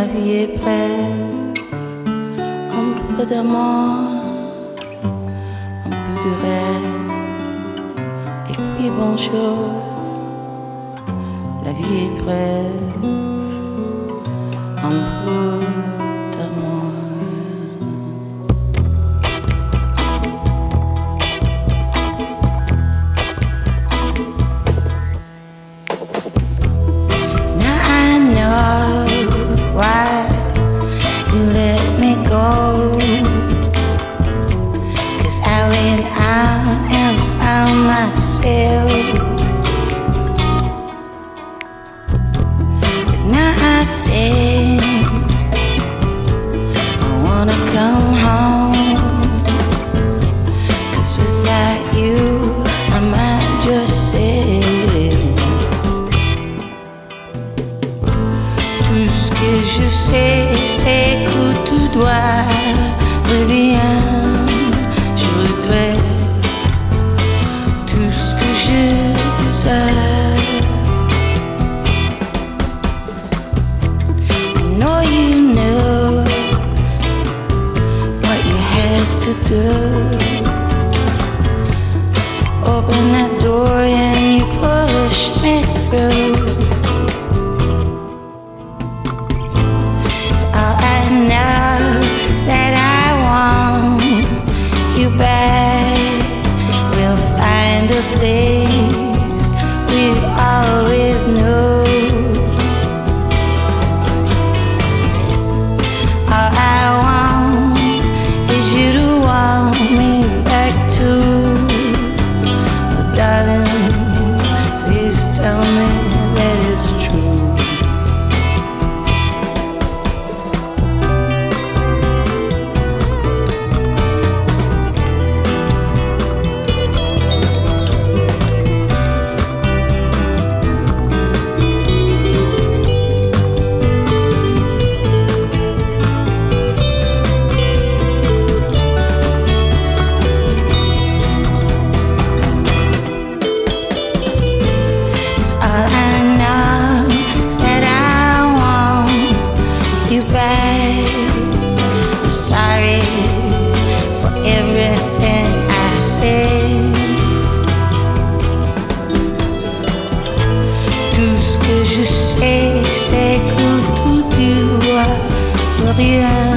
La vie est brève, un peu d'amour, un peu de rêve, et puis bonjour. La vie est brève, un peu d'amour. Now I know why you let me go, 'cause I went out and found myself. But now I think I wanna come home, 'cause without you I might just sit. Tout ce que je sais, c'est que tout doit revient. Je regrette tout ce que je desire. I know you know what you had to do. Open that door and you pushed me through. All I know is that I want you back. We'll find a place we always knew. All I want is you to want me back too. But darling, please tell me that it's true. All I know is that I want you back. I'm sorry for everything I said. Tout ce que je sais, c'est que tout doit rien.